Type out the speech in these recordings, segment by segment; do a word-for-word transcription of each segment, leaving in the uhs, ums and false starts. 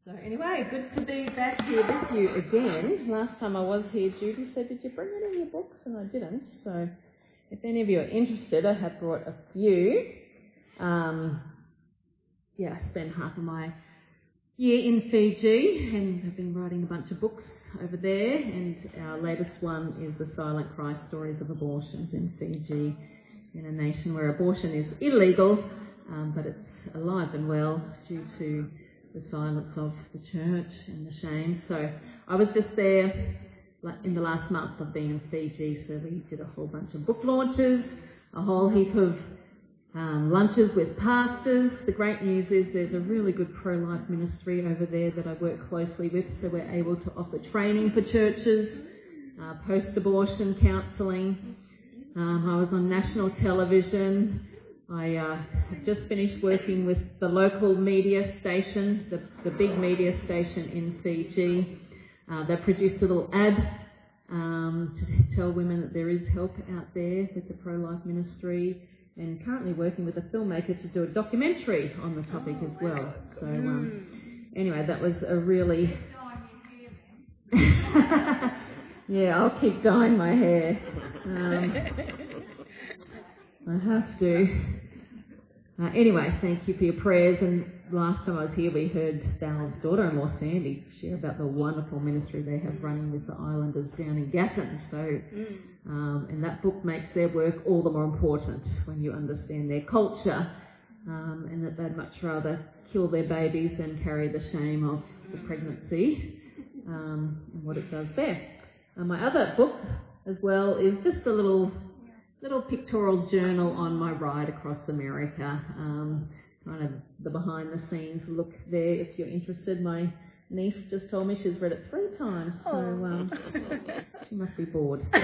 So anyway, good to be back here with you again. Last time I was here, Judy said, did you bring any of your books? And I didn't. So if any of you are interested, I have brought a few. Um, yeah, I spent half of my year in Fiji and have been writing a bunch of books over there. And our latest one is The Silent Cry Stories of Abortions in Fiji, in a nation where abortion is illegal, um, but it's alive and well due to the silence of the church and the shame. So I was just there in the last month of being in Fiji, so we did a whole bunch of book launches, a whole heap of um, lunches with pastors. The great news is there's a really good pro-life ministry over there that I work closely with, so we're able to offer training for churches, uh, post-abortion counselling. Um, I was on national television. I uh, have just finished working with the local media station, the, the big media station in Fiji. Uh, they produced a little ad um, to tell women that there is help out there with the pro-life ministry, and currently working with a filmmaker to do a documentary on the topic as well. So um, anyway, that was a really... yeah, I'll keep dyeing my hair. Um, I have to. Uh, anyway, thank you for your prayers. And last time I was here, we heard Dal's daughter-in-law, Sandy, share about the wonderful ministry they have running with the islanders down in Gatton. So, um, and that book makes their work all the more important when you understand their culture, um, and that they'd much rather kill their babies than carry the shame of the pregnancy um, and what it does there. Uh, my other book as well is just a little... little pictorial journal on my ride across America, um, kind of the behind-the-scenes look there if you're interested. My niece just told me she's read it three times, so um, she must be bored. uh,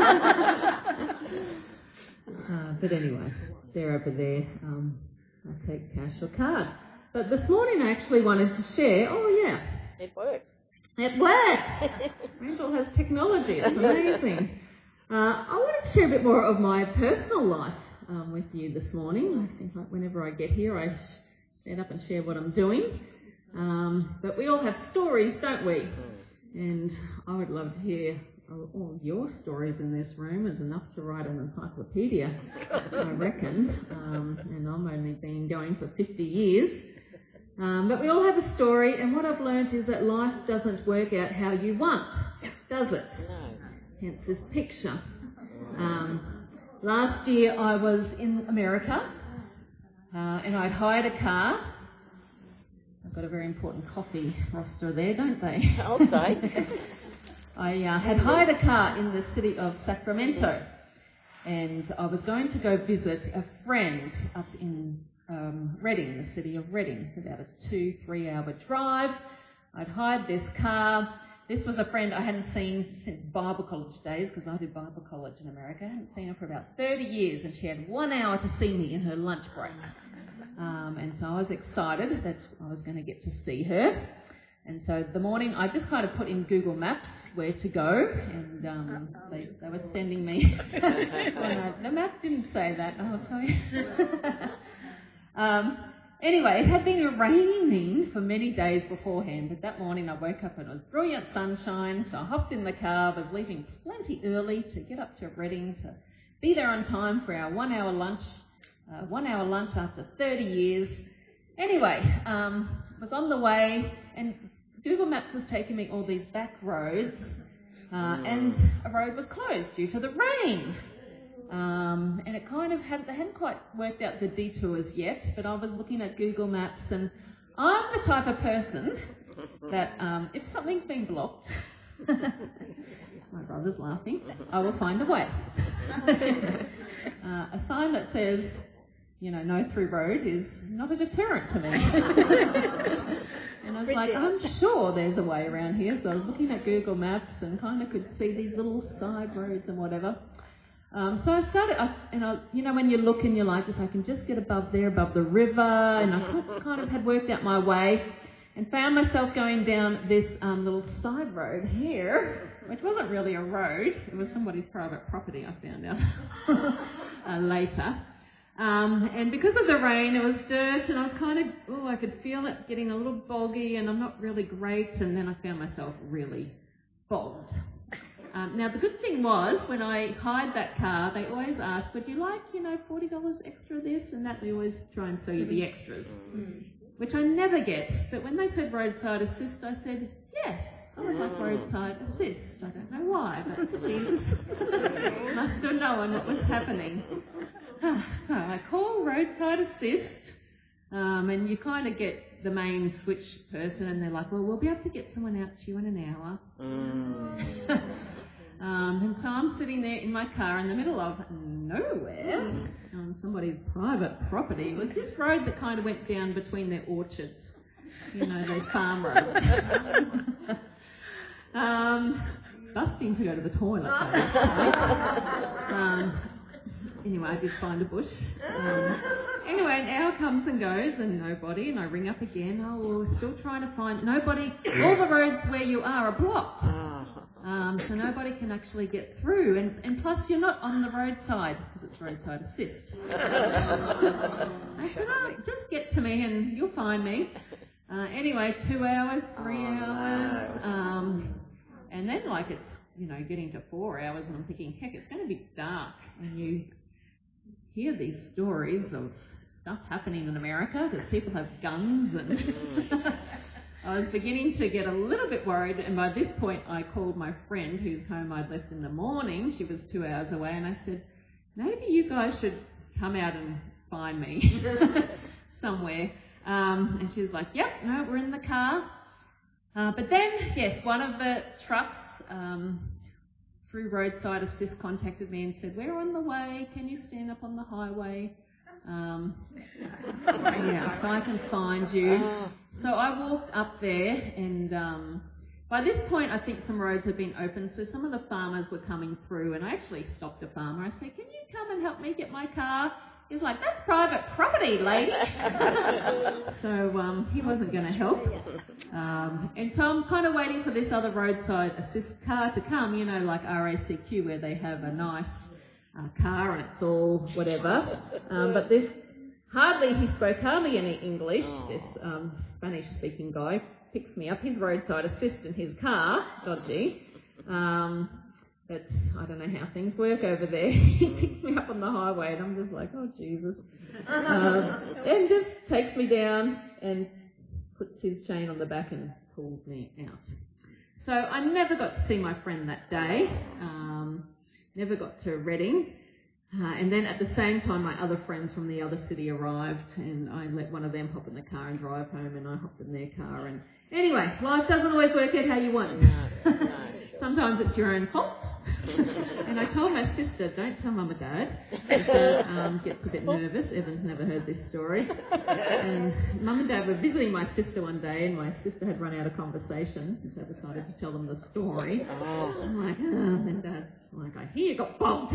but anyway, they're over there. Um, I take cash or card. But this morning I actually wanted to share, oh yeah. It works. It works! Rachel has technology, it's amazing. Uh, I wanted to share a bit more of my personal life um, with you this morning. I think like whenever I get here, I stand up and share what I'm doing. Um, but we all have stories, don't we? And I would love to hear all of your stories in this room. There's enough to write an encyclopedia, I reckon. Um, and I've only been going for fifty years. Um, but we all have a story, and what I've learned is that life doesn't work out how you want, does it? No. Hence this picture. Um, last year I was in America uh, and I'd hired a car. I've got a very important coffee roster there, don't they? I'll say. I uh, had hired a car in the city of Sacramento, and I was going to go visit a friend up in um, Redding, the city of Redding. It's about a two, three hour drive. I'd hired this car. This was a friend I hadn't seen since Bible college days, because I did Bible college in America. I hadn't seen her for about thirty years, and she had one hour to see me in her lunch break. Um, and so I was excited that I was going to get to see her. And so the morning, I just kind of put in Google Maps where to go, and um, they, they were sending me... well, no, the map didn't say that, I'll tell you. um, Anyway, it had been raining for many days beforehand, but that morning I woke up and it was brilliant sunshine, so I hopped in the car. I was leaving plenty early to get up to Redding to be there on time for our one-hour lunch, uh, one-hour lunch after thirty years. Anyway, um, I was on the way, and Google Maps was taking me all these back roads, uh, and a road was closed due to the rain. Um, and it kind of had, they hadn't quite worked out the detours yet, but I was looking at Google Maps, and I'm the type of person that um, if something's been blocked, my brother's laughing, I will find a way. uh, a sign that says, you know, no through road is not a deterrent to me. And I was like, I'm sure there's a way around here. So I was looking at Google Maps and kind of could see these little side roads and whatever. Um, so I started, I, and I, you know, when you look and you're like, if I can just get above there, above the river, and I kind of had worked out my way, and found myself going down this um, little side road here, which wasn't really a road. It was somebody's private property, I found out uh, later. Um, and because of the rain, there was dirt, and I was kind of, oh, I could feel it getting a little boggy, and I'm not really great, and then I found myself really bogged. Um, now, the good thing was, when I hired that car, they always ask, would you like, you know, forty dollars extra this and that? They always try and sell you the extras, which I never get. But when they said roadside assist, I said, yes, I would like roadside assist. I don't know why, but Jesus must have known what was happening. So I call roadside assist, um, and you kind of get the main switch person, and they're like, well, we'll be able to get someone out to you in an hour. Mm. um, and so I'm sitting there in my car in the middle of nowhere on somebody's private property. It was this road that kind of went down between their orchards, you know, those farm roads. um, busting to go to the toilet. um, Anyway, I did find a bush. Um, anyway, an hour comes and goes and nobody, and I ring up again. Oh, well, we're still trying to find nobody. All the roads where you are are blocked. Um, so nobody can actually get through. And, and plus, you're not on the roadside because it's roadside assist. I said, oh, just get to me and you'll find me. Uh, anyway, two hours, three oh, hours. No. Um, and then, like, it's, you know, getting to four hours, and I'm thinking, heck, it's going to be dark. And you hear these stories of stuff happening in America because people have guns, and I was beginning to get a little bit worried, and by this point I called my friend whose home I'd left in the morning. She was two hours away, and I said, maybe you guys should come out and find me somewhere. Um, and she was like, yep, no, we're in the car. Uh, but then, yes, one of the trucks um, through roadside assist contacted me and said, we're on the way, can you stand up on the highway? Um, yeah, so I can find you. So I walked up there, and um, by this point I think some roads had been opened, so some of the farmers were coming through, and I actually stopped a farmer. I said, can you come and help me get my car? He's like, that's private property, lady. So um, he wasn't going to help. Um, and so I'm kind of waiting for this other roadside assist car to come, you know, like R A C Q, where they have a nice uh, car and it's all whatever. Um, but this, hardly, he spoke hardly any English, this um, Spanish-speaking guy picks me up, his roadside assist in his car, dodgy. Um, but I don't know how things work over there. He picks me up on the highway, and I'm just like, oh, Jesus. Um, and just takes me down and puts his chain on the back and pulls me out. So I never got to see my friend that day, um, never got to Reading. Uh, and then at the same time, my other friends from the other city arrived, and I let one of them hop in the car and drive home, and I hopped in their car. And anyway, life doesn't always work out how you want. No, no, sure. Sometimes it's your own fault. And I told my sister, don't tell Mum or Dad. Sister um, gets a bit nervous. Evan's never heard this story. And Mum and Dad were visiting my sister one day, and my sister had run out of conversation, so I decided to tell them the story. Oh. I'm like, oh, and Dad's like, I hear you got bogged.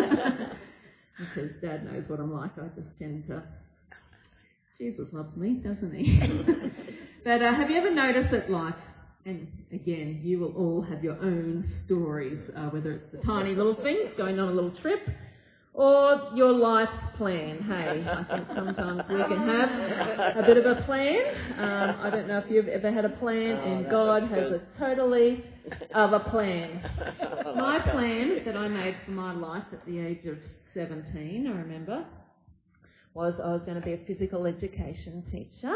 Because Dad knows what I'm like. I just tend to... Jesus loves me, doesn't he? But uh, have you ever noticed that life... And again, you will all have your own stories, uh, whether it's the tiny little things, going on a little trip, or your life's plan. Hey, I think sometimes we can have a bit of a plan. Um, I don't know if you've ever had a plan, and God has a totally other plan. My plan that I made for my life at the age of seventeen, I remember, was I was going to be a physical education teacher.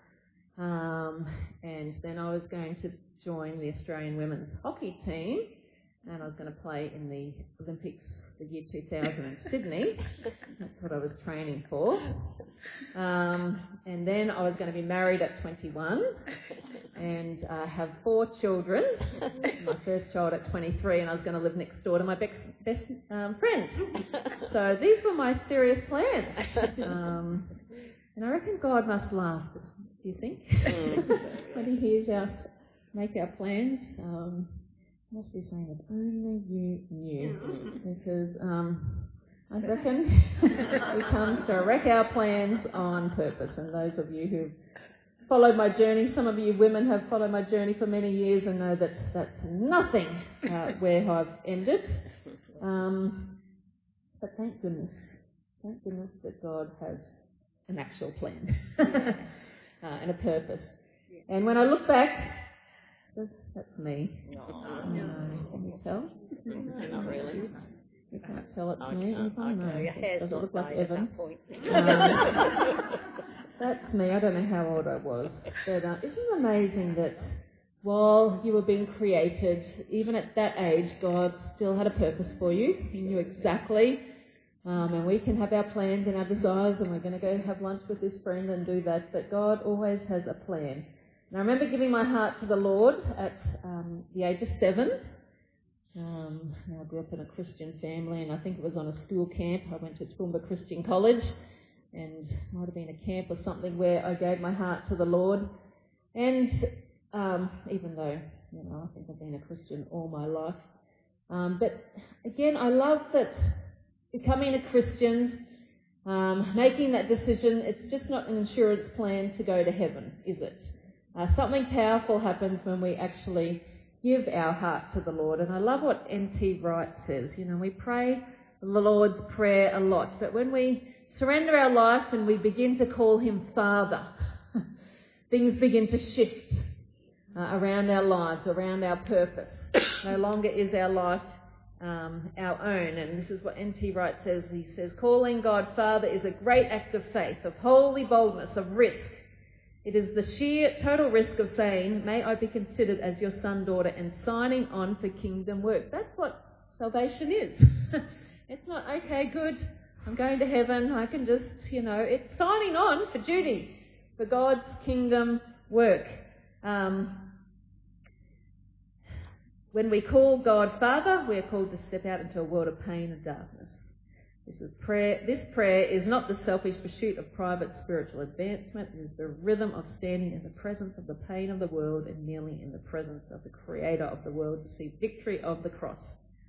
Um, and then I was going to join the Australian women's hockey team, and I was going to play in the Olympics the year two thousand in Sydney. That's what I was training for. Um, and then I was going to be married at twenty-one and uh, have four children. My first child at twenty-three, and I was going to live next door to my best, best um, friend. So these were my serious plans. Um, and I reckon God must laugh. Do you think? Mm. When he hears us make our plans, um, must be saying, if only you knew. Because um, I reckon he comes to wreck our plans on purpose. And those of you who've followed my journey, some of you women have followed my journey for many years and know that that's nothing uh, where I've ended. Um, but thank goodness Thank goodness that God has an actual plan uh, and a purpose. Yeah. And when I look back, that's, that's me. No, uh, can you tell? No, not really. You can't tell it's I me. can't, I no, know, your hair's doesn't not look like dyed at Evan. that point. Um, that's me. I don't know how old I was. But uh, isn't it amazing that while you were being created, even at that age, God still had a purpose for you. He knew exactly. Um, and we can have our plans and our desires, and we're going to go have lunch with this friend and do that. But God always has a plan. And I remember giving my heart to the Lord at um, the age of seven. Um, I grew up in a Christian family, and I think it was on a school camp. I went to Toowoomba Christian College, and it might have been a camp or something where I gave my heart to the Lord. And um, even though, you know, I think I've been a Christian all my life. Um, but again, I love that becoming a Christian, um, making that decision, it's just not an insurance plan to go to heaven, is it? Uh, something powerful happens when we actually give our heart to the Lord. And I love what N T Wright says. You know, we pray the Lord's Prayer a lot, but when we surrender our life and we begin to call him Father, things begin to shift uh, around our lives, around our purpose. No longer is our life um, our own. And this is what N T Wright says. He says, calling God Father is a great act of faith, of holy boldness, of risk. It is the sheer total risk of saying, may I be considered as your son, daughter, and signing on for kingdom work. That's what salvation is. It's not, okay, good, I'm going to heaven, I can just, you know, it's signing on for duty, for God's kingdom work. Um, when we call God Father, we are called to step out into a world of pain and darkness. This is prayer. This prayer is not the selfish pursuit of private spiritual advancement. It is the rhythm of standing in the presence of the pain of the world and kneeling in the presence of the Creator of the world to see victory of the cross.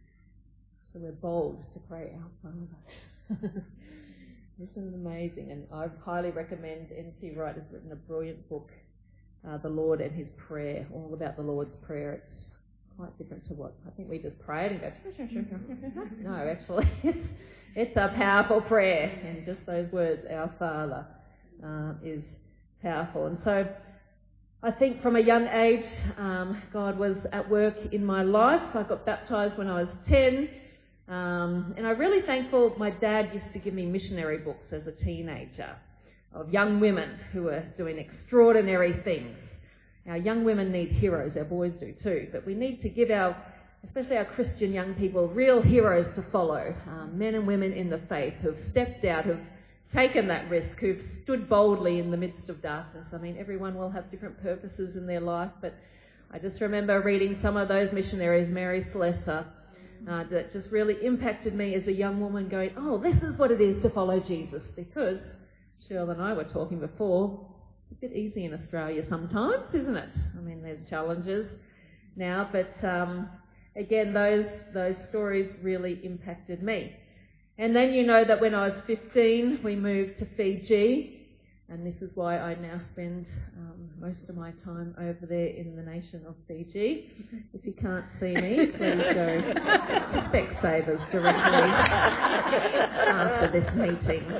So we're bold to pray, our Father. This is amazing, and I highly recommend N T Wright has written a brilliant book, uh, The Lord and His Prayer, all about the Lord's Prayer. It's quite different to what I think we just pray it and go. No, actually, it's it's a powerful prayer, and just those words, our Father, uh, is powerful. And so, I think from a young age, um, God was at work in my life. I got baptised when I was ten, um, and I'm really thankful. My dad used to give me missionary books as a teenager of young women who were doing extraordinary things. Our young women need heroes, our boys do too, but we need to give our, especially our Christian young people, real heroes to follow, um, men and women in the faith who've stepped out, who've taken that risk, who've stood boldly in the midst of darkness. I mean, everyone will have different purposes in their life, but I just remember reading some of those missionaries, Mary Slessor, uh, that just really impacted me as a young woman going, oh, this is what it is to follow Jesus, because Cheryl and I were talking before, it's a bit easy in Australia sometimes, isn't it? I mean, there's challenges now, but um, again, those those stories really impacted me. And then you know that when I was fifteen, we moved to Fiji, and this is why I now spend um, most of my time over there in the nation of Fiji. If you can't see me, please go to Specsavers directly after this meeting.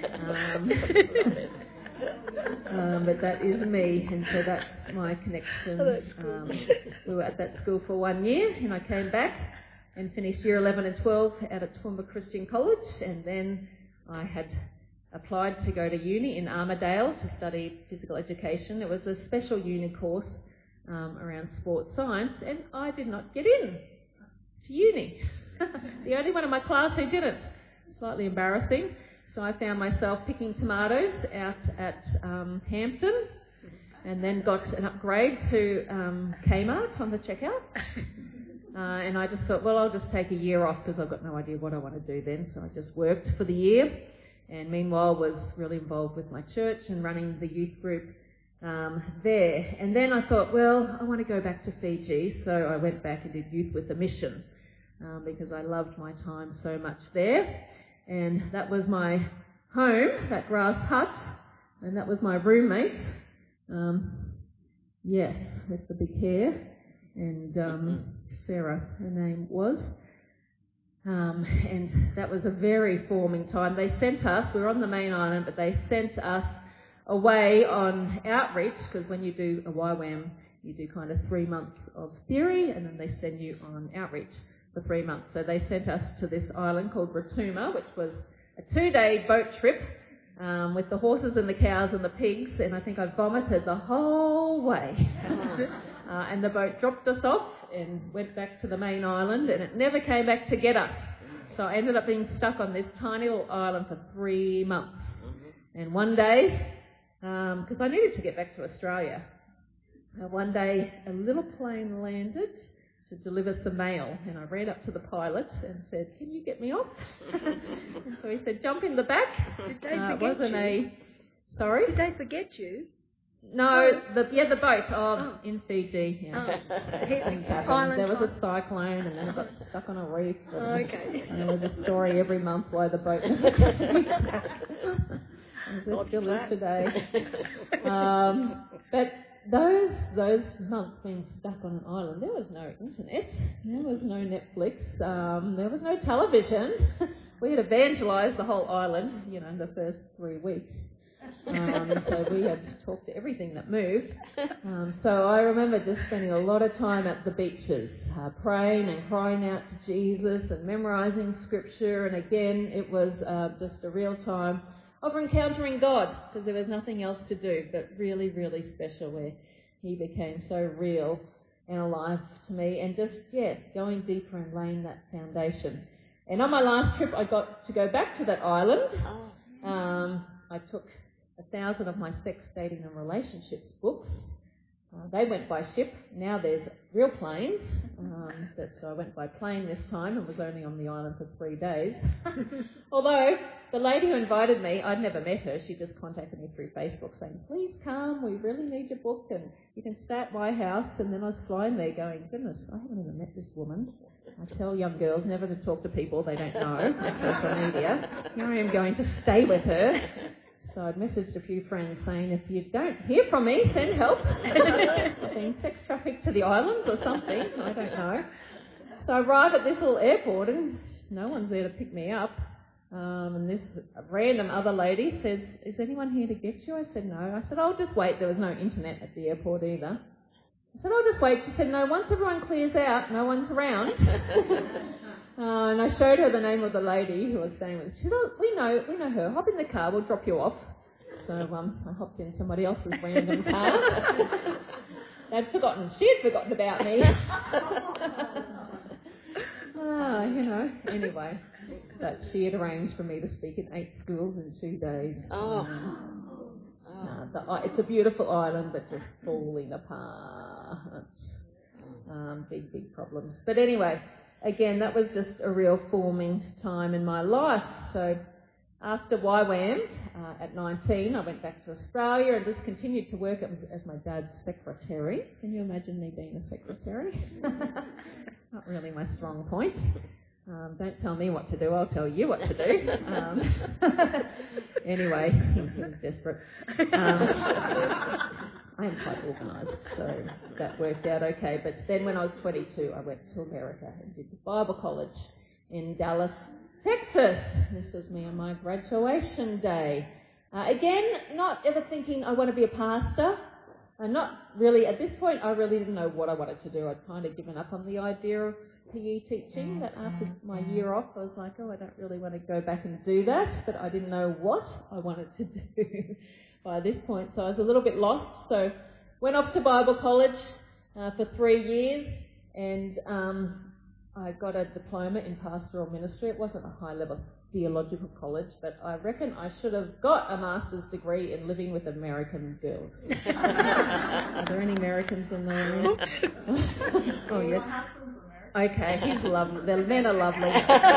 Um, Um, but that is me, and so that's my connection. Um, we were at that school for one year, and I came back and finished year eleven and twelve out at Toowoomba Christian College, and then I had applied to go to uni in Armidale to study physical education. It was a special uni course um, around sports science, and I did not get in to uni. The only one in my class who didn't. Slightly embarrassing. So I found myself picking tomatoes out at um, Hampton, and then got an upgrade to um, Kmart on the checkout. Uh, and I just thought, well, I'll just take a year off because I've got no idea what I want to do then. So I just worked for the year, and meanwhile was really involved with my church and running the youth group um, there. And then I thought, well, I want to go back to Fiji, so I went back and did Youth with a Mission um, because I loved my time so much there. And that was my home, that grass hut, and that was my roommate, um, yes, with the big hair, and um, Sarah, her name was. Um, and that was a very forming time. They sent us, we were on the main island, but they sent us away on outreach, because when you do a Y WAM, you do kind of three months of theory, and then they send you on outreach for three months. So they sent us to this island called Rotuma, which was a two-day boat trip um, with the horses and the cows and the pigs, and I think I vomited the whole way. uh, and the boat dropped us off and went back to the main island, and it never came back to get us. So I ended up being stuck on this tiny little island for three months. And one day, because um, I needed to get back to Australia, uh, one day a little plane landed to deliver some mail, and I ran up to the pilot and said, "Can you get me off?" And so he said, "Jump in the back." Did they uh, forget it wasn't you? a... Sorry? Did they forget you? No, Oh. the yeah, the boat oh, Oh. in Fiji. Yeah. Oh. Things happened. Island There was time. a cyclone, and then it got stuck on a reef. And, Oh, okay. and there was a story every month why the boat was as it still is today. Um, but those those months being stuck on an island, there was no internet, there was no Netflix, um, there was no television. We had evangelised the whole island, you know, in the first three weeks. Um, so we had to talk to everything that moved. Um, so I remember just spending a lot of time at the beaches, uh, praying and crying out to Jesus and memorising scripture. And again, it was uh, just a real time of encountering God, because there was nothing else to do, but really, really special, where he became so real and alive to me, and just, yeah, going deeper and laying that foundation. And on my last trip, I got to go back to that island. Um, I took a thousand of my sex, dating and relationships books. Uh, they went by ship. Now there's real planes. Um, but, so I went by plane this time and was only on the island for three days. Although the lady who invited me, I'd never met her. She just contacted me through Facebook saying, "Please come, we really need your book and you can stay at my house." And then I was flying there going, goodness, I haven't even met this woman. I tell young girls never to talk to people they don't know on social media. Here I am going to stay with her. So I'd messaged a few friends saying, if you don't hear from me, send help. I've been sex trafficked to the islands or something, I don't know. So I arrive at this little airport and no one's there to pick me up. Um, and this random other lady says, "Is anyone here to get you?" I said, "No." I said, "I'll just wait." There was no internet at the airport either. I said, "I'll just wait." She said, "No, once everyone clears out, no one's around." Uh, and I showed her the name of the lady who I was staying with. She said, "Oh, we know, we know her. Hop in the car, we'll drop you off." So um, I hopped in somebody else's random car. They'd forgotten. She had forgotten about me. Ah, you know. Anyway, but she had arranged for me to speak in eight schools in two days. Oh. Um, uh, the, it's a beautiful island, but just falling apart. Um, big, big problems. But anyway. Again, that was just a real forming time in my life. So after Y WAM, uh, at nineteen, I went back to Australia and just continued to work as my dad's secretary. Can you imagine me being a secretary? Not really my strong point. Um, don't tell me what to do, I'll tell you what to do. Um, anyway, he, he was desperate. Um, I am quite organised, so that worked out okay. But then when I was twenty-two, I went to America and did the Bible college in Dallas, Texas. This was me on my graduation day. Uh, again, not ever thinking I want to be a pastor. Uh, not really, at this point, I really didn't know what I wanted to do. I'd kind of given up on the idea of P E teaching, but after my year off, I was like, oh, I don't really want to go back and do that, but I didn't know what I wanted to do by this point, so I was a little bit lost. So went off to Bible college uh, for three years, and um, I got a diploma in pastoral ministry. It wasn't a high-level theological college, but I reckon I should have got a master's degree in living with American girls. Are there any Americans in the room? Oh, yes. Okay, he's lovely. The men are lovely.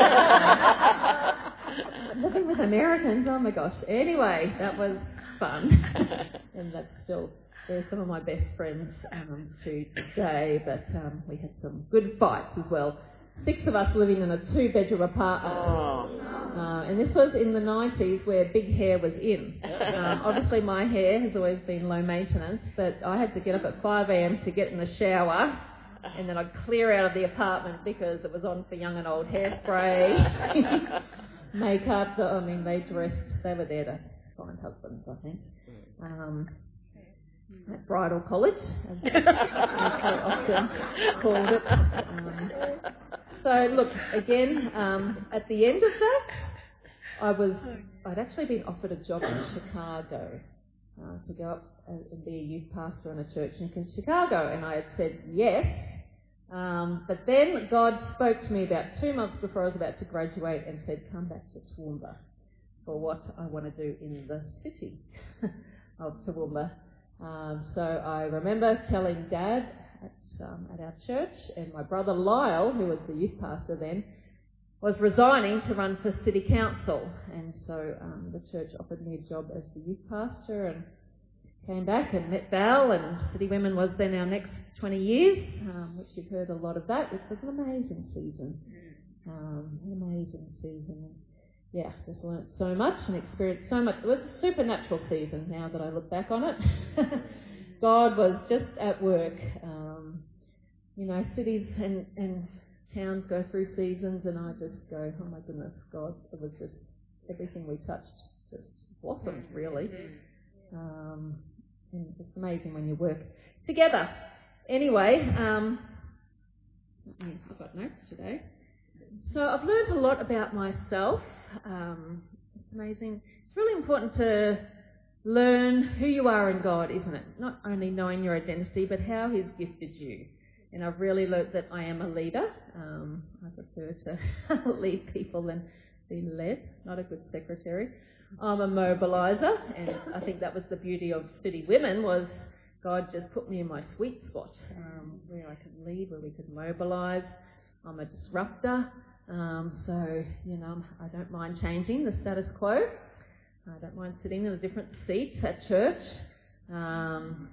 Living with Americans, oh my gosh. Anyway, that was fun. And that's still, they're some of my best friends um, to today, but um, we had some good fights as well. Six of us living in a two-bedroom apartment. Oh. Uh, and this was in the nineties where big hair was in. Um, obviously my hair has always been low maintenance, but I had to get up at five a.m. to get in the shower and then I'd clear out of the apartment because it was on for young and old hairspray, makeup. I mean, they dressed, they were there to find husbands, I think. Um, at bridal college, as they often called it. Um, so look, again, um, at the end of that, I was, I'd actually been offered a job in Chicago uh, to go up and be a youth pastor in a church in Chicago, and I had said yes. Um, but then God spoke to me about two months before I was about to graduate and said, come back to Toowoomba for what I want to do in the city of Toowoomba. Um, so I remember telling Dad at, um, at our church, and my brother Lyle, who was the youth pastor then, was resigning to run for city council, and so um, the church offered me a job as the youth pastor, and came back and met Val, and City Women was then our next twenty years, um, which you've heard a lot of that, which was an amazing season, um, an amazing season. Yeah, just learnt so much and experienced so much. It was a supernatural season now that I look back on it. God was just at work. Um, you know, cities and, and towns go through seasons, and I just go, oh my goodness, God, it was just everything we touched just blossomed, really. Um, and just amazing when you work together. Anyway, um, I've got notes today. So I've learned a lot about myself. Um, it's amazing. It's really important to learn who you are in God, isn't it? Not only knowing your identity, but how He's gifted you. And I've really learnt that I am a leader. Um, I prefer to lead people than be led. Not a good secretary. I'm a mobiliser, and I think that was the beauty of City Women, was God just put me in my sweet spot, um, where I could lead, where we could mobilise. I'm a disruptor. Um, so, you know, I don't mind changing the status quo. I don't mind sitting in a different seat at church. Um,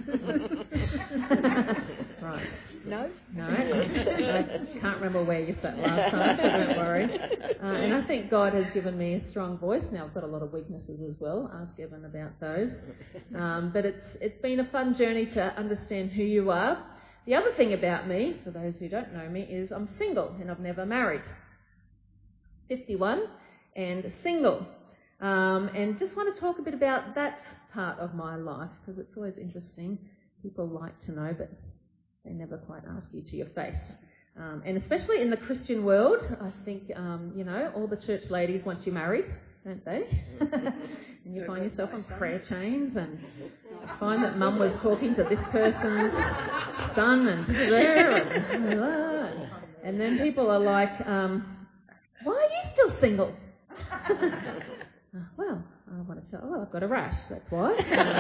right. No? No. I can't remember where you sat last time, so don't worry. Uh, and I think God has given me a strong voice. Now, I've got a lot of weaknesses as well. Ask Evan about those. Um, but it's it's been a fun journey to understand who you are. The other thing about me, for those who don't know me, is I'm single and I've never married. fifty-one and single. Um, and just want to talk a bit about that part of my life, because it's always interesting. People like to know, but they never quite ask you to your face. Um, and especially in the Christian world, I think, um, you know, all the church ladies want you married, don't they? And you find yourself on prayer chains, and I find that Mum was talking to this person's son and there, and, and, and then people are like, um, why are you still single? uh, well, I want to tell, oh, I've got a rash, that's why.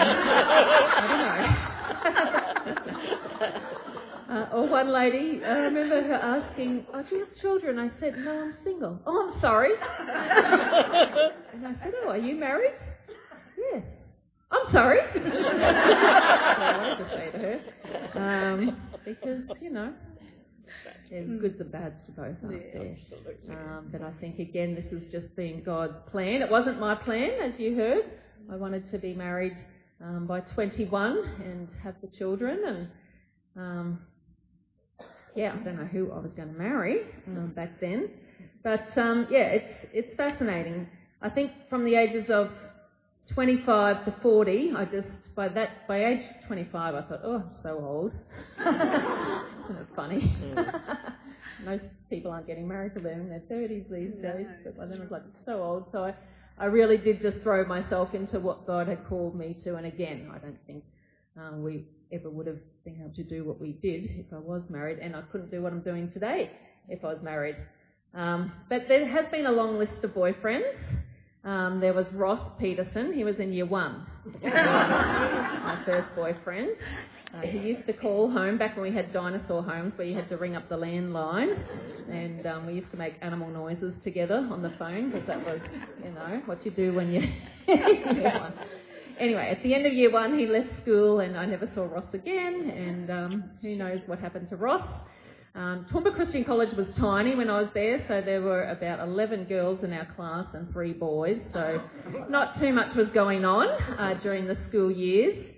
Um, I don't know. uh, or one lady, I remember her asking, oh, do you have children? I said, no, I'm single. Oh, I'm sorry. And I said, oh, are you married? Yes. I'm sorry. That's what I wanted to say to her. Um, because, you know, there's goods and bads to both, aren't yeah, there? Absolutely. Um, but I think, again, this has just been God's plan. It wasn't my plan, as you heard. I wanted to be married um, by twenty-one and have the children. And, um, yeah, I don't know who I was going to marry um, back then. But, um, yeah, it's it's fascinating. I think from the ages of twenty-five to forty, I just, by that, by age twenty-five, I thought, oh, I'm so old. Isn't it funny? Mm. Most people aren't getting married till they're in their thirties these no, days, but by then I was like, so old. So I, I really did just throw myself into what God had called me to. And again, I don't think um, we ever would have been able to do what we did if I was married, and I couldn't do what I'm doing today if I was married. Um, but there has been a long list of boyfriends. Um, there was Ross Peterson. He was in year one. My first boyfriend. Uh, he used to call home back when we had dinosaur homes where you had to ring up the landline, and um, we used to make animal noises together on the phone, because that was, you know, what you do when you're in year one. Anyway, at the end of year one, he left school, and I never saw Ross again, and um, who knows what happened to Ross. Um, Toowoomba Christian College was tiny when I was there, so there were about eleven girls in our class and three boys, so not too much was going on uh, during the school years.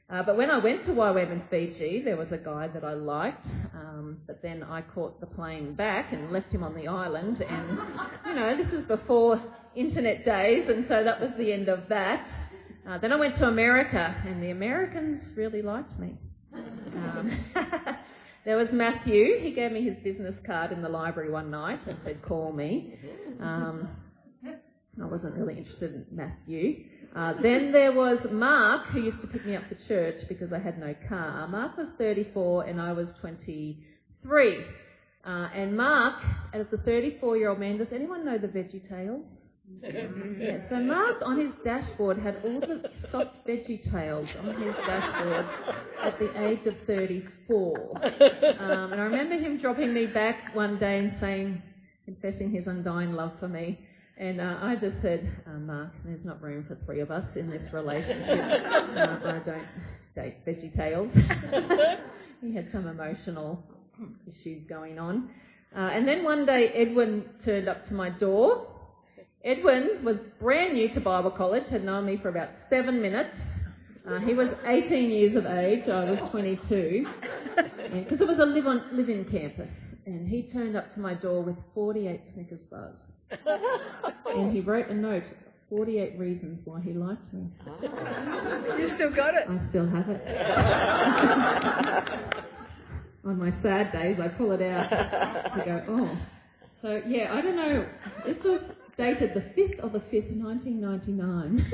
Uh, but when I went to Y WAM in Fiji, there was a guy that I liked, um, but then I caught the plane back and left him on the island, and, you know, this is before internet days, and so that was the end of that. Uh, then I went to America, and the Americans really liked me. Um, there was Matthew. He gave me his business card in the library one night and said, call me. Um, I wasn't really interested in Matthew. Uh, then there was Mark, who used to pick me up for church because I had no car. Mark was thirty-four and I was twenty-three. Uh, and Mark, as a thirty-four-year-old man, does anyone know the VeggieTales? Yeah, so Mark on his dashboard had all the soft VeggieTales on his dashboard at the age of thirty-four. Um, and I remember him dropping me back one day and saying, confessing his undying love for me. And uh, I just said, uh, Mark, there's not room for three of us in this relationship. uh, I don't date VeggieTales. He had some emotional issues going on. Uh, and then one day Edwin turned up to my door. Edwin was brand new to Bible college, had known me for about seven minutes. Uh, he was eighteen years of age, I was twenty-two, because it was a live-on, live-in campus. And he turned up to my door with forty-eight Snickers bars. And he wrote a note, forty-eight reasons why he liked me. You still got it? I still have it. On my sad days, I pull it out to go, oh. So, yeah, I don't know. This was dated the fifth of the fifth, nineteen ninety-nine.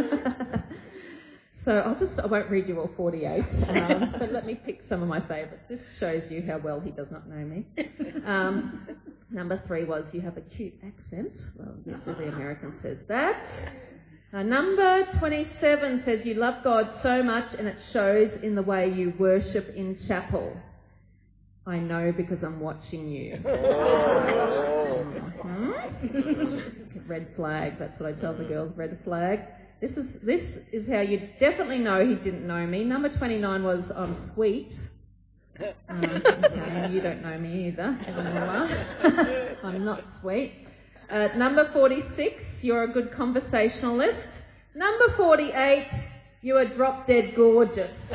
So I'll just, I won't read you all forty-eight, um, but let me pick some of my favourites. This shows you how well he does not know me. Um, number three was, you have a cute accent. Well, yes, every American says that. Uh, number twenty-seven says, you love God so much and it shows in the way you worship in chapel. I know because I'm watching you. Mm-hmm. Red flag, that's what I tell the girls, red flag. This is this is how you definitely know he didn't know me. Number twenty-nine was, I'm sweet. Um, okay, and you don't know me either, Evan. I'm not sweet. Uh, number forty-six, you're a good conversationalist. Number forty-eight, you are drop dead gorgeous. Oh,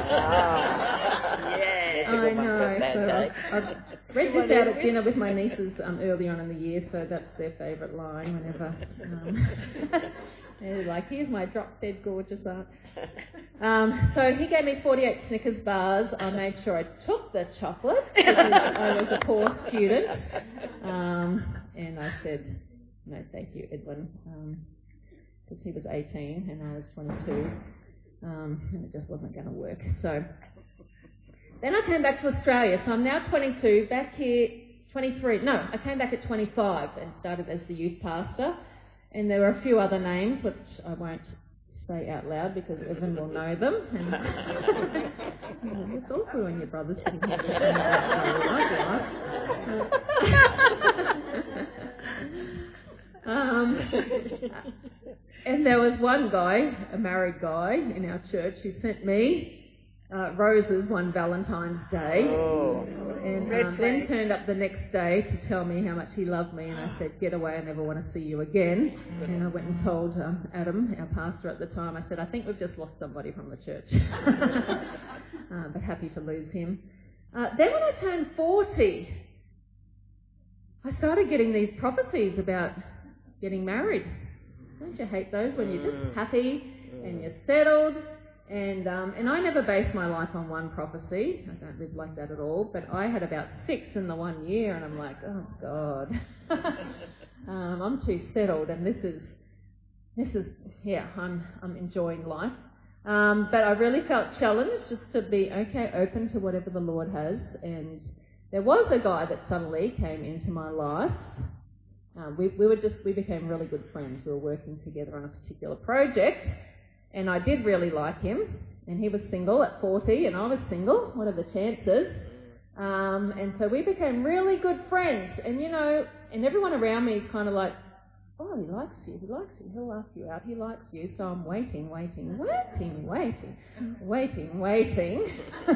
yeah, I know. So I've read this out at dinner with my nieces um, earlier on in the year, so that's their favourite line whenever. Um, they're like, here's my drop dead gorgeous aunt. Um, so he gave me forty-eight Snickers bars. I made sure I took the chocolate because I was a poor student. Um, and I said, no, thank you, Edwin, because um, he was eighteen and I was twenty-two. Um, and it just wasn't going to work. So then I came back to Australia. So I'm now twenty-two, back here, twenty-three. No, I came back at twenty-five and started as the youth pastor. And there were a few other names, which I won't say out loud because Evan will know them. And oh, it's awkward when your brother's sitting here. um, and there was one guy, a married guy in our church, who sent me uh, roses one Valentine's Day, oh. and um, then turned up the next day to tell me how much he loved me, and I said, get away, I never want to see you again. And I went and told um, Adam, our pastor at the time, I said, I think we've just lost somebody from the church. uh, but happy to lose him. Uh, then when I turned forty, I started getting these prophecies about getting married. Don't you hate those when you're just happy and you're settled? And um, and I never base my life on one prophecy. I don't live like that at all. But I had about six in the one year, and I'm like, oh God, um, I'm too settled. And this is this is yeah, I'm I'm enjoying life. Um, but I really felt challenged just to be okay, open to whatever the Lord has. And there was a guy that suddenly came into my life. Um, we we were just we became really good friends. We were working together on a particular project. And I did really like him, and he was single at forty, and I was single. What are the chances? Um, and so we became really good friends. And, you know, and everyone around me is kind of like, oh, he likes you, he likes you, he'll ask you out, he likes you. So I'm waiting, waiting, waiting, waiting, waiting, waiting.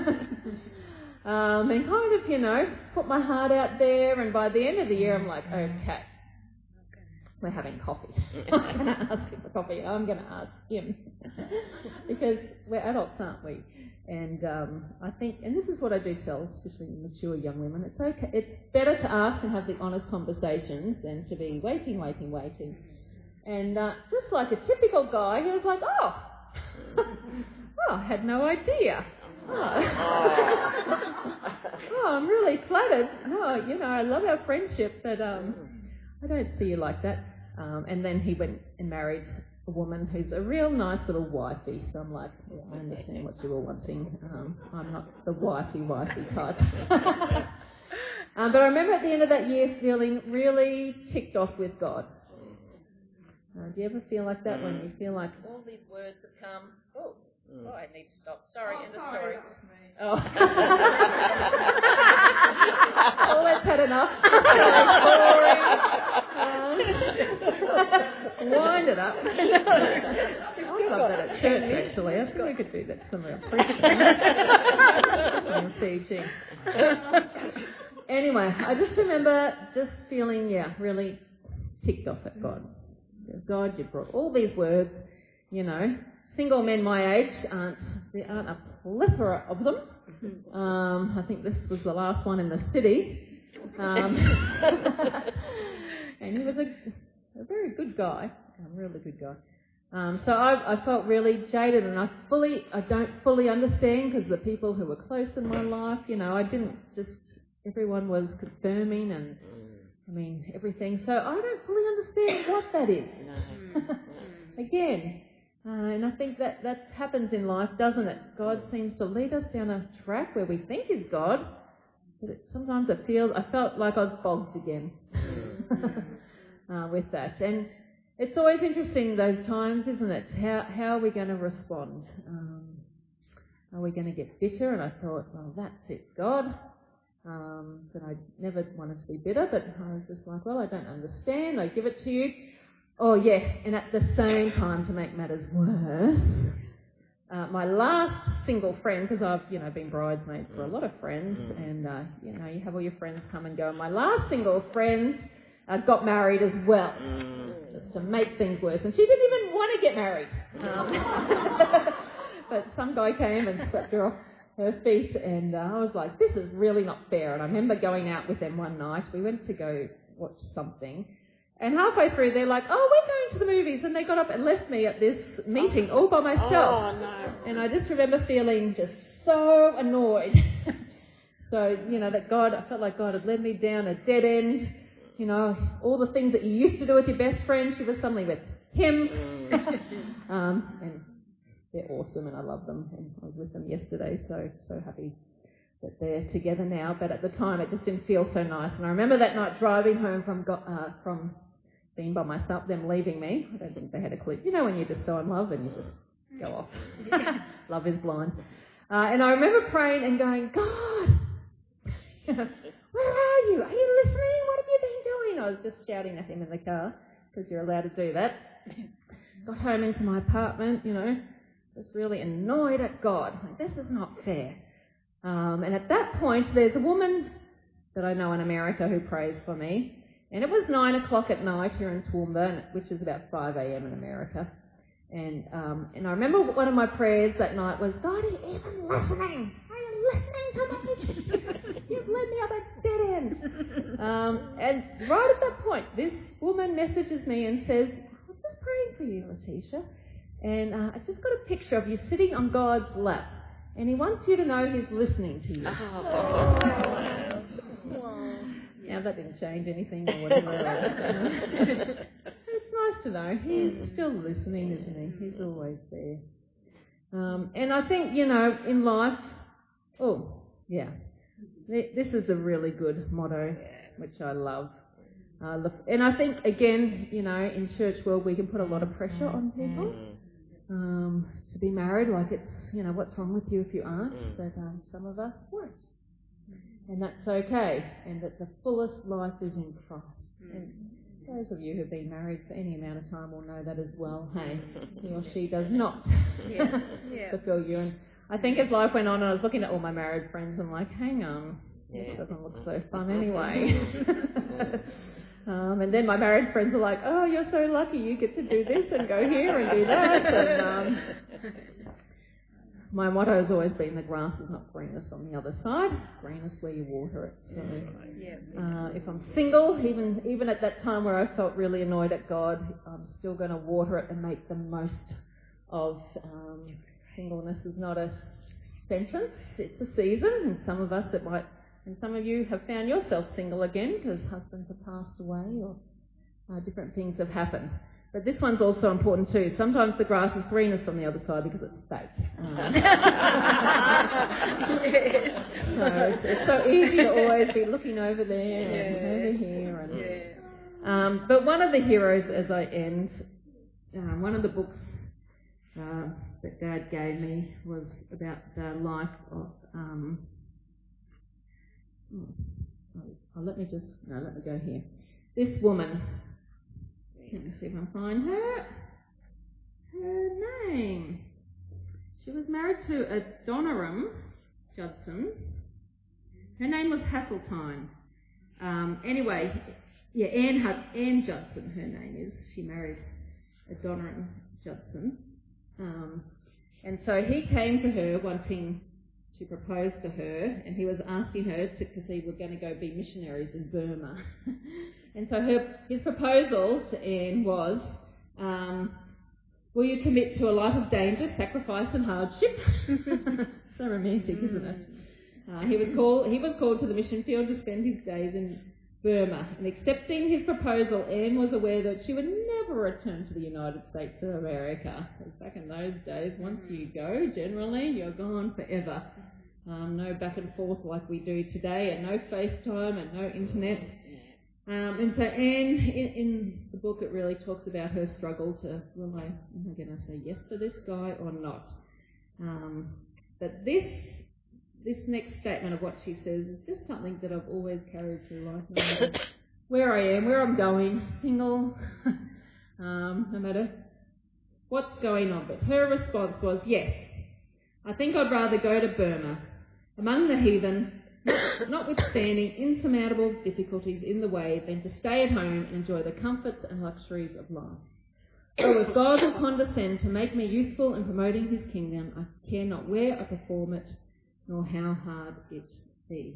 um, and kind of, you know, put my heart out there. And by the end of the year, I'm like, okay, we're having coffee. I'm going to ask him for coffee. I'm going to ask him. Because we're adults, aren't we? And um, I think, and this is what I do tell, especially mature young women, it's okay. It's better to ask and have the honest conversations than to be waiting, waiting, waiting. And uh, just like a typical guy who's like, oh, oh, I had no idea. Oh. Oh, I'm really flattered. No, you know, I love our friendship, but um, I don't see you like that. Um, and then he went and married a woman who's a real nice little wifey. So I'm like, yeah, I understand what you were wanting. Um, I'm not the wifey, wifey type. um, but I remember at the end of that year feeling really ticked off with God. Uh, do you ever feel like that when you feel like all these words have come? Oh, oh I need to stop. Sorry, oh, end of sorry. story. Oh. Oh, that's had enough. uh, wind it up. I love that at church, actually. I think we could do that somewhere. Preaching. Anyway, I just remember just feeling, yeah, really ticked off at God. God, you brought all these words, you know. Single men my age aren't, there aren't a plethora of them. Um, I think this was the last one in the city. Um, and he was a, a very good guy, a really good guy. Um, so I, I felt really jaded, and I fully, I don't fully understand, because the people who were close in my life, you know, I didn't just, everyone was confirming and, I mean, everything. So I don't fully understand what that is. Again, uh, and I think that that happens in life, doesn't it? God seems to lead us down a track where we think is God, but it, sometimes it feels, I felt like I was bogged again uh, with that. And it's always interesting those times, isn't it? How how are we going to respond? Um, are we going to get bitter? And I thought, well, that's it, God. Um, but I never wanted to be bitter, but I was just like, well, I don't understand. I give it to you. Oh, yeah, and at the same time, to make matters worse, uh, my last single friend, because I've, you know, been bridesmaid for a lot of friends, and, uh, you know, you have all your friends come and go. My last single friend uh, got married as well, just to make things worse. And she didn't even want to get married. Um, but some guy came and swept her off her feet, and uh, I was like, this is really not fair. And I remember going out with them one night. We went to go watch something. And halfway through, they're like, oh, we're going to the movies. And they got up and left me at this meeting all by myself. Oh, no. And I just remember feeling just so annoyed. So, you know, that God, I felt like God had led me down a dead end. You know, all the things that you used to do with your best friend, she was suddenly with him. um, and they're awesome, and I love them. And I was with them yesterday, so, so happy that they're together now. But at the time, it just didn't feel so nice. And I remember that night driving home from uh, from being by myself, them leaving me. I don't think they had a clue. You know when you're just so in love and you just go off. Love is blind. Uh, and I remember praying and going, God, where are you? Are you listening? What have you been doing? I was just shouting at him in the car, because you're allowed to do that. Got home into my apartment, you know, just really annoyed at God. Like, this is not fair. Um, and at that point, there's a woman that I know in America who prays for me. And it was nine o'clock at night here in Toowoomba, which is about five a.m. in America. And um, and I remember one of my prayers that night was, God, are you even listening? Are you listening to me? You've led me up a dead end. Um, and right at that point, this woman messages me and says, I was just praying for you, Letitia. And uh, I just got a picture of you sitting on God's lap. And he wants you to know he's listening to you. Oh. Now, that didn't change anything or whatever. It's nice to know. He's still listening, isn't he? He's always there. Um, and I think, you know, in life, oh, yeah, this is a really good motto, which I love. Uh, and I think, again, you know, in church world, we can put a lot of pressure on people. Um, to be married, like it's, you know, what's wrong with you if you aren't, but um, some of us won't. And that's okay, and that the fullest life is in Christ. And those of you who have been married for any amount of time will know that as well. Hey, he or she does not yeah. Yeah. fulfill you. And I think as life went on, I was looking at all my married friends and like, hang on, yeah. this doesn't look so fun anyway. Um, and then my married friends are like, oh, you're so lucky, you get to do this and go here and do that. And um, my motto has always been the grass is not greenest on the other side, greenest where you water it. So uh, if I'm single, even even at that time where I felt really annoyed at God, I'm still going to water it and make the most of um, singleness. Is not a sentence, it's a season, and some of us it might, and some of you have found yourself single again because husbands have passed away or uh, different things have happened. But this one's also important too. Sometimes the grass is greenest on the other side because it's fake. Um, so it's, it's so easy to always be looking over there and yeah. over here. And, yeah. um, but one of the heroes, as I end, uh, one of the books uh, that Dad gave me was about the life of... Um, oh, oh, let me just... No, let me go here. This woman... Let me see if I can find her. Her name. She was married to Adoniram Judson. Her name was Hasseltine. Um, anyway, yeah, Anne, Anne Judson, her name is. She married Adoniram Judson. Um, and so he came to her wanting to propose to her, and he was asking her to, because they were going to go be missionaries in Burma. And so her, his proposal to Anne was, um, will you commit to a life of danger, sacrifice and hardship? So romantic, isn't it? Uh, he was called he was called to the mission field to spend his days in Burma. And accepting his proposal, Anne was aware that she would never return to the United States of America. Because back in those days, once you go, generally, you're gone forever. Um, no back and forth like we do today, and no FaceTime and no internet. Um, and so Anne, in, in the book, it really talks about her struggle to, will I, am I going to say yes to this guy or not? Um, but this this next statement of what she says is just something that I've always carried through life, no matter where I am, where I'm going, single, um, no matter what's going on. But her response was, yes, I think I'd rather go to Burma, among the heathen, notwithstanding insurmountable difficulties in the way, than to stay at home and enjoy the comforts and luxuries of life. Oh, if God will condescend to make me useful in promoting his kingdom, I care not where I perform it, nor how hard it be.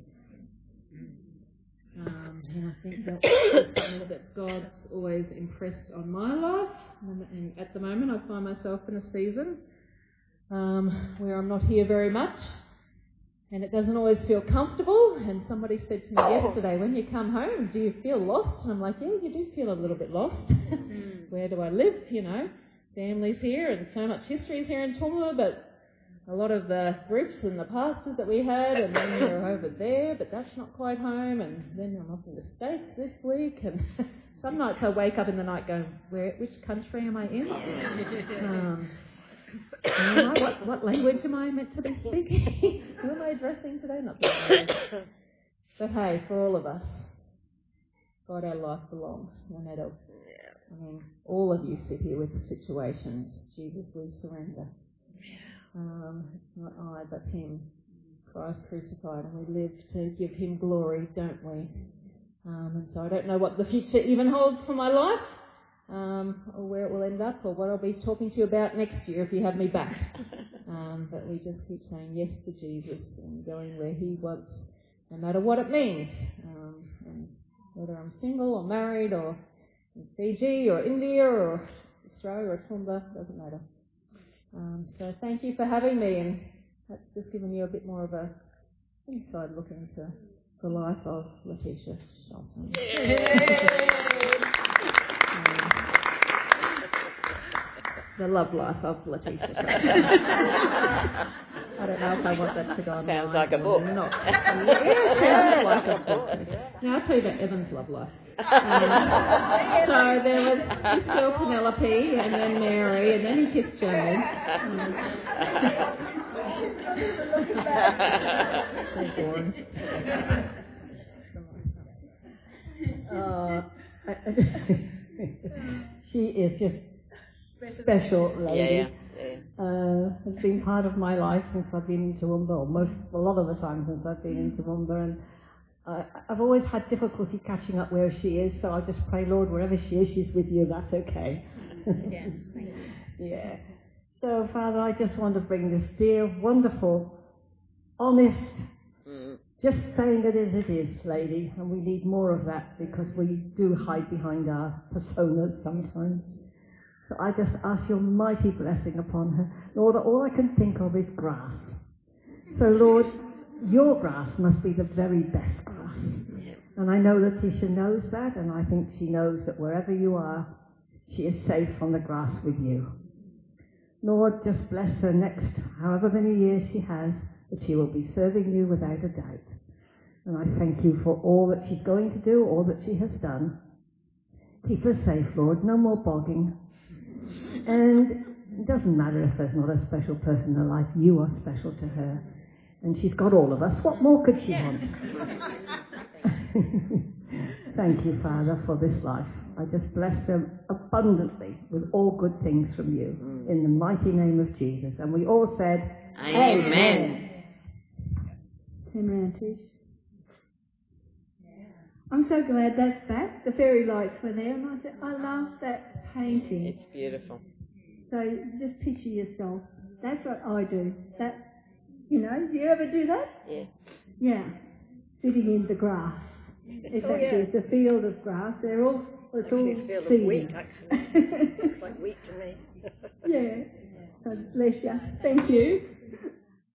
Um, and I think that's something that God's always impressed on my life. And at the moment I find myself in a season um, where I'm not here very much. And it doesn't always feel comfortable. And somebody said to me yesterday, when you come home, do you feel lost? And I'm like, yeah, you do feel a little bit lost. Mm. Where do I live? You know, family's here and so much history is here in Toowoomba, but a lot of the groups and the pastors that we had, and then you're over there, but that's not quite home. And then I'm off in the States this week. And some nights I wake up in the night going, where, which country am I in? Um, Am I, what, what language am I meant to be speaking? Who am I addressing today? Not that. But hey, for all of us, God, our life belongs. No matter, I mean, all of you sit here with the situations. Jesus, we surrender. Um, it's not I, but him, Christ crucified, and we live to give him glory, don't we? Um, and so I don't know what the future even holds for my life. Um, or where it will end up, or what I'll be talking to you about next year if you have me back. Um, but we just keep saying yes to Jesus and going where he wants, no matter what it means. Um, and whether I'm single or married or in Fiji or India or Australia or Toowoomba, doesn't matter. Um, so thank you for having me, and that's just given you a bit more of a inside look into the life of Letitia Shelton. The love life of Letitia. I don't know if I want that to go on. Sounds like a book. Not. Yeah, sounds like a book. Now I'll tell you about Evan's love life. Um, so there was this girl Penelope, and then Mary, and then he kissed Jane. Um, so boring. Uh, she is just special lady. Yeah, yeah, yeah. Uh, has been part of my life since I've been in Toowoomba, or most, a lot of the time since I've been in Toowoomba, and I, I've always had difficulty catching up where she is, so I just pray, Lord, wherever she is, she's with you. That's okay. Yes, thank you. Yeah. So, Father, I just want to bring this dear, wonderful, honest, mm. just saying it as it is, lady, and we need more of that because we do hide behind our personas sometimes. So I just ask your mighty blessing upon her. Lord, all I can think of is grass. So, Lord, your grass must be the very best grass. And I know Letitia knows that, and I think she knows that wherever you are, she is safe on the grass with you. Lord, just bless her next however many years she has, that she will be serving you without a doubt. And I thank you for all that she's going to do, all that she has done. Keep her safe, Lord, no more bogging. And it doesn't matter if there's not a special person in her life, you are special to her. And she's got all of us. What more could she want? Thank you, Father, for this life. I just bless them abundantly with all good things from you. Mm. In the mighty name of Jesus. And we all said, Amen. Amen. Turn around, Tish. I'm so glad that's back. The fairy lights were there, and I said, I love that painting. It's beautiful. So just picture yourself. That's what I do. That, you know, do you ever do that? Yeah. Yeah. Sitting in the grass. It's oh, actually yeah. it's a field of grass. They're all it's actually, all it's a field seeded. of wheat, actually. It's like wheat to me. Yeah. So bless you. Thank you.